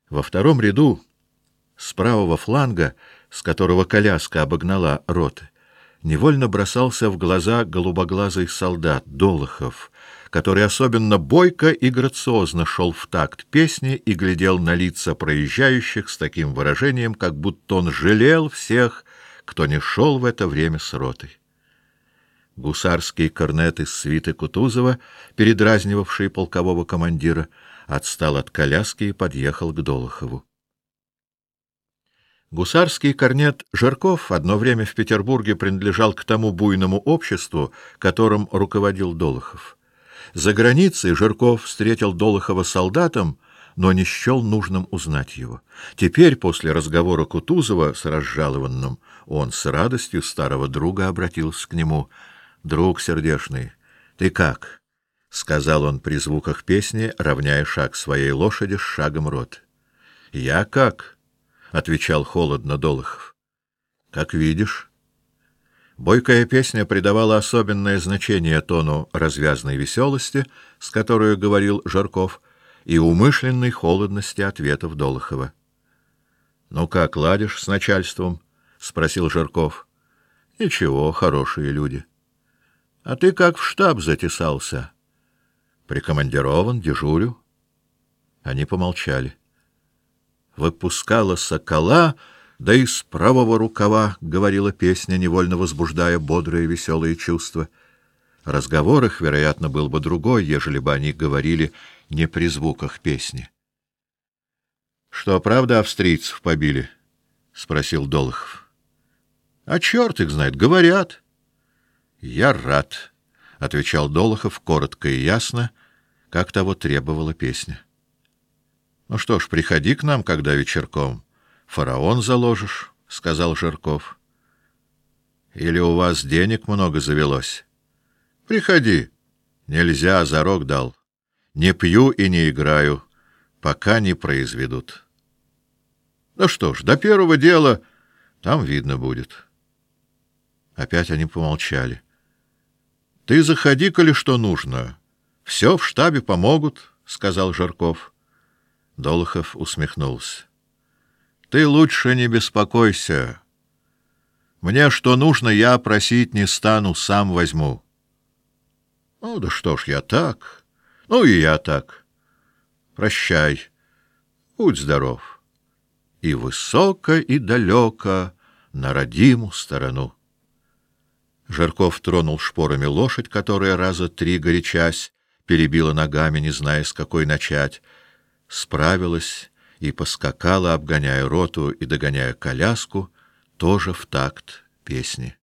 Во втором ряду, с правого фланга, с которого коляска обогнала роты, невольно бросался в глаза голубоглазый солдат Долохов, который особенно бойко и грациозно шел в такт песни и глядел на лица проезжающих с таким выражением, как будто он жалел всех, кто не шел в это время с ротой. Гусарский корнет из свиты Кутузова, передразнивавший полкового командира, отстал от коляски и подъехал к Долохову. Гусарский корнет Жирков одно время в Петербурге принадлежал к тому буйному обществу, которым руководил Долохов. За границей Жирков встретил Долохова солдатом, но не счел нужным узнать его. Теперь, после разговора Кутузова с разжалованным, он с радостью старого друга обратился к нему. «Друг сердечный, ты как?» — сказал он при звуках песни, равняя шаг своей лошади с шагом роты. «Я как?» — отвечал холодно Долохов. «Как видишь». Бойкая песня придавала особенное значение тону развязной веселости, с которой говорил Жирков, и умышленной холодности ответов Долохова. — Ну как, ладишь с начальством? — спросил Жирков. — Ничего, хорошие люди. — А ты как в штаб затесался? — Прикомандирован, дежурю. Они помолчали. «Выпускала сокола, да из правого рукава», — говорила песня, невольно возбуждая бодрые веселые чувства. Разговор их, вероятно, был бы другой, ежели бы они говорили не при звуках песни. — Что, правда, австрийцев побили? — спросил Долохов. — А черт их знает, говорят. — Я рад, — отвечал Долохов коротко и ясно, как того требовала песня. — Ну что ж, приходи к нам, когда вечерком. Фараон заложишь, — сказал Жирков. — Или у вас денег много завелось? — Приходи. Нельзя, зарок дал. Не пью и не играю, пока не произведут. Ну что ж, до первого дела там видно будет. Опять они помолчали. — Ты заходи, коли что нужно. Все в штабе помогут, — сказал Жирков. Долохов усмехнулся. — Ты лучше не беспокойся. Мне что нужно, я просить не стану, сам возьму. — Ну да что ж, я так. Ну и я так. Прощай. Будь здоров. И высоко, и далеко на родиму сторону. Жирков тронул шпорами лошадь, которая раза 3 горячась перебила ногами, не зная, с какой начать, справилась и поскакала, обгоняя роту и догоняя коляску, тоже в такт песни.